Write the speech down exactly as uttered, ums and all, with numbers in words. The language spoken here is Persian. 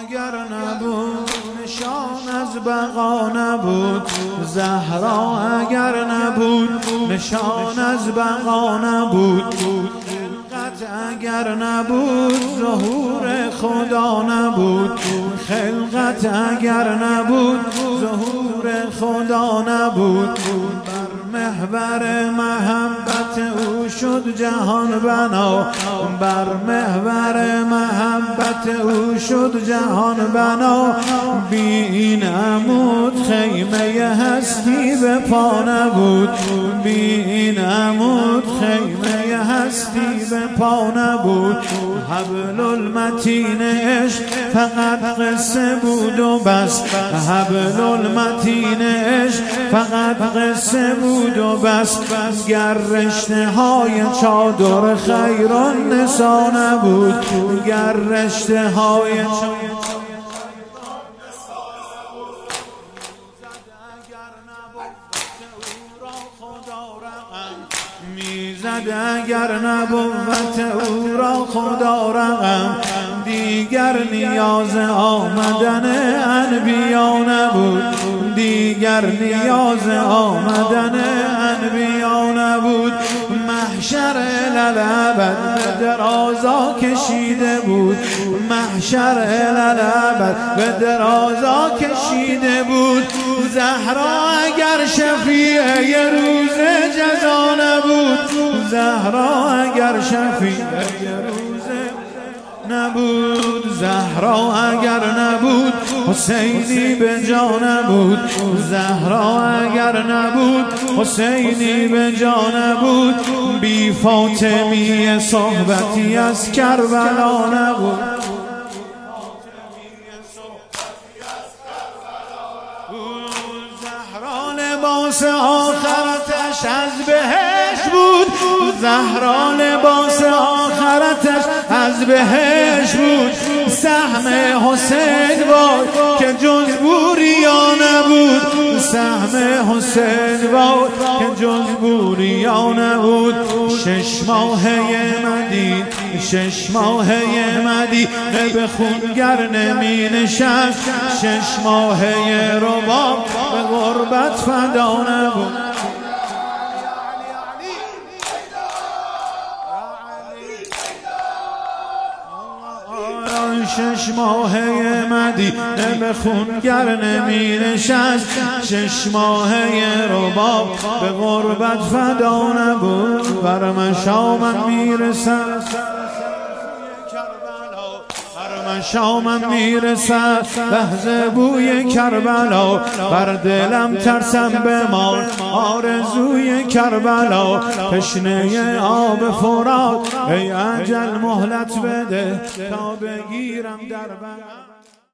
اگر نبود نشان از بقا نبود، زهرا اگر نبود نشان از بقا نبود، خلقت اگر نبود ظهور خدا نبود، خلقت اگر نبود ظهور خدا نبود. بر محور محبت او شد جهان بنا، بر محور محبت او شد جهان بنا. بی این عمود خیمه هستی به پا نبود، بی این عمود خیمه هستی به پا نبود. حبل المتین عشق فقط قصه بود و بس، حبل المتین عشق فقط قصه بود و بس. گر رشته های چادر خیران نسا نبود، گر رشته های میزد اگر نبوت او را خدا رقم. دیگر نیاز آمدن انبیا نبود، دیگر نیاز آمدن انبیا نبود. محشر للابد به درازا کشیده بود، محشر للابد به درازا کشیده بود. زهرا اگر شفیع یه روز جزا نبود، زهرا اگر شفیع یه روز نبود، زهرا اگر نبود حسینی به جا نبود، زهرا اگر نبود حسینی به جا نبود. بی فاطمی صحبتی از کربلا نبود، زهرا لباس آخرتش از بهشت بود، زهرا لباس آخرتش از بهشت بود. سهم حسین وای که جز بوریا نبود، سهم حسین وای که جز بوریا نبود. شش ماهه مدین، شش ماهه مدین به خونگر نمی نشست، شش ماهه رباب به غربت فدا نبود. شش ماهه مدینه به خونگر نمی نشست، شش ماهه رباب به غربت فدا نبود. بر مشامم میرسد، بر مشامم میرسد لحظه بوی کربلا. بر دلم ترسم بمال آرزوی کربلا. تشنه آب فرات ای اجل مهلت بده تا بگیرم در بغل.